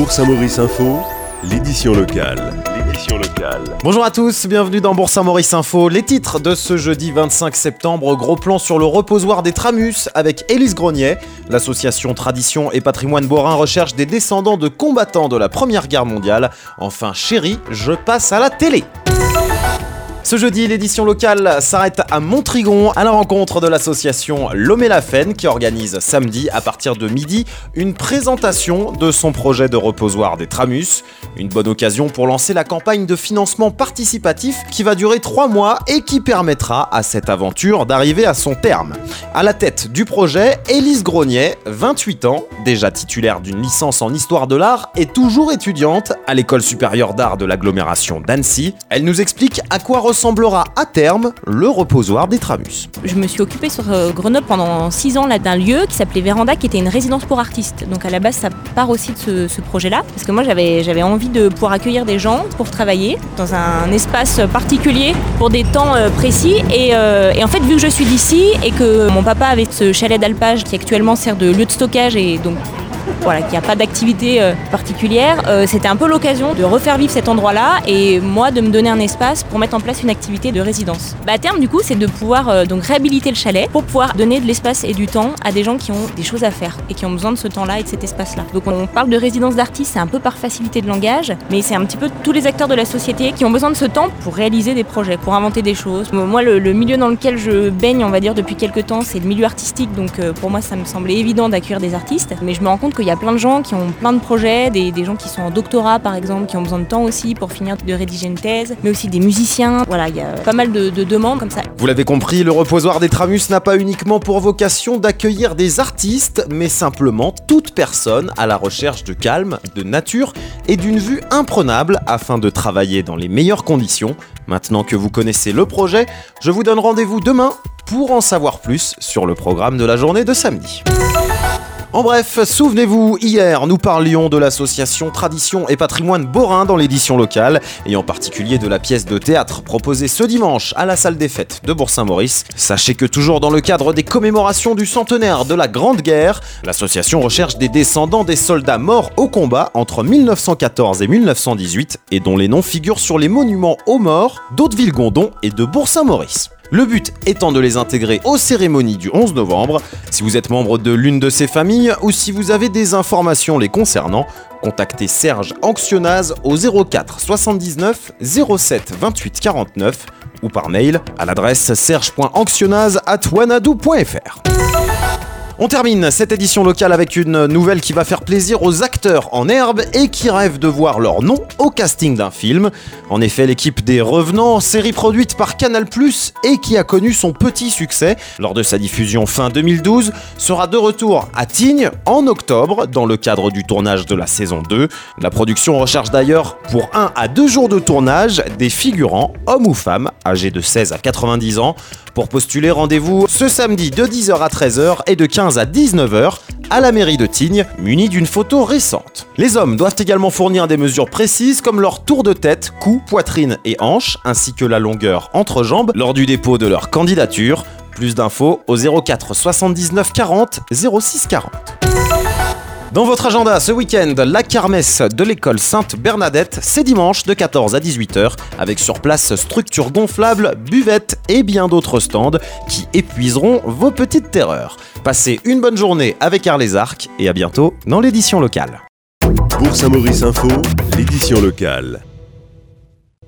Bourg Saint-Maurice Info, l'édition locale. Bonjour à tous, bienvenue dans Bourg Saint-Maurice Info. Les titres de ce jeudi 25 septembre, gros plan sur le reposoir des Tramus avec Élise Grogniet. L'association Tradition et Patrimoine Borin recherche des descendants de combattants de la Première Guerre mondiale. Enfin chérie, je passe à la télé. Ce jeudi, l'édition locale s'arrête à Montrigon à la rencontre de l'association Lomé-la-Fenne qui organise samedi à partir de midi une présentation de son projet de reposoir des Tramus. Une bonne occasion pour lancer la campagne de financement participatif qui va durer 3 mois et qui permettra à cette aventure d'arriver à son terme. À la tête du projet, Élise Grogniet, 28 ans, déjà titulaire d'une licence en histoire de l'art et toujours étudiante à l'école supérieure d'art de l'agglomération d'Annecy. Elle nous explique à quoi ressemblera à terme le reposoir des Tramus. Je me suis occupée sur Grenoble pendant 6 ans là, d'un lieu qui s'appelait Véranda, qui était une résidence pour artistes. Donc à la base, ça part aussi de ce projet-là, parce que moi j'avais envie de pouvoir accueillir des gens pour travailler dans un espace particulier pour des temps précis. Et en fait, vu que je suis d'ici et que mon papa avait ce chalet d'alpage qui actuellement sert de lieu de stockage et donc voilà, qu'il n'y a pas d'activité particulière, c'était un peu l'occasion de refaire vivre cet endroit-là et moi de me donner un espace pour mettre en place une activité de résidence. À terme du coup c'est de pouvoir donc réhabiliter le chalet pour pouvoir donner de l'espace et du temps à des gens qui ont des choses à faire et qui ont besoin de ce temps-là et de cet espace-là. Donc on parle de résidence d'artistes, c'est un peu par facilité de langage, mais c'est un petit peu tous les acteurs de la société qui ont besoin de ce temps pour réaliser des projets, pour inventer des choses. Moi le milieu dans lequel je baigne on va dire depuis quelques temps c'est le milieu artistique, donc pour moi ça me semblait évident d'accueillir des artistes, mais je me rends compte qu'il y a plein de gens qui ont plein de projets, des gens qui sont en doctorat par exemple, qui ont besoin de temps aussi pour finir de rédiger une thèse, mais aussi des musiciens. Voilà, il y a pas mal de demandes comme ça. Vous l'avez compris, le reposoir des Tramus n'a pas uniquement pour vocation d'accueillir des artistes, mais simplement toute personne à la recherche de calme, de nature et d'une vue imprenable afin de travailler dans les meilleures conditions. Maintenant que vous connaissez le projet, je vous donne rendez-vous demain pour en savoir plus sur le programme de la journée de samedi. En bref, souvenez-vous, hier, nous parlions de l'association Tradition et Patrimoine Borin dans l'édition locale, et en particulier de la pièce de théâtre proposée ce dimanche à la salle des fêtes de Bourg-Saint-Maurice. Sachez que toujours dans le cadre des commémorations du centenaire de la Grande Guerre, l'association recherche des descendants des soldats morts au combat entre 1914 et 1918, et dont les noms figurent sur les monuments aux morts d'Hauteville-Gondon et de Bourg-Saint-Maurice. Le but étant de les intégrer aux cérémonies du 11 novembre. Si vous êtes membre de l'une de ces familles ou si vous avez des informations les concernant, contactez Serge Anxionaz au 04 79 07 28 49 ou par mail à l'adresse serge.anxionaz@wanadoo.fr. On termine cette édition locale avec une nouvelle qui va faire plaisir aux acteurs en herbe et qui rêvent de voir leur nom au casting d'un film. En effet, l'équipe des Revenants, série produite par Canal+, et qui a connu son petit succès lors de sa diffusion fin 2012, sera de retour à Tignes en octobre dans le cadre du tournage de la saison 2. La production recherche d'ailleurs pour 1 à 2 jours de tournage des figurants, hommes ou femmes, âgés de 16 à 90 ans. Pour postuler, rendez-vous ce samedi de 10h à 13h et de 15 à 19h à la mairie de Tignes, munis d'une photo récente. Les hommes doivent également fournir des mesures précises comme leur tour de tête, cou, poitrine et hanche, ainsi que la longueur entre jambes lors du dépôt de leur candidature. Plus d'infos au 04 79 40 06 40. Dans votre agenda, ce week-end, la kermesse de l'école Sainte-Bernadette, c'est dimanche de 14 à 18h, avec sur place structures gonflables, buvettes et bien d'autres stands qui épuiseront vos petites terreurs. Passez une bonne journée avec Art les Arcs et à bientôt dans l'édition locale. Bourg Saint-Maurice Info, l'édition locale.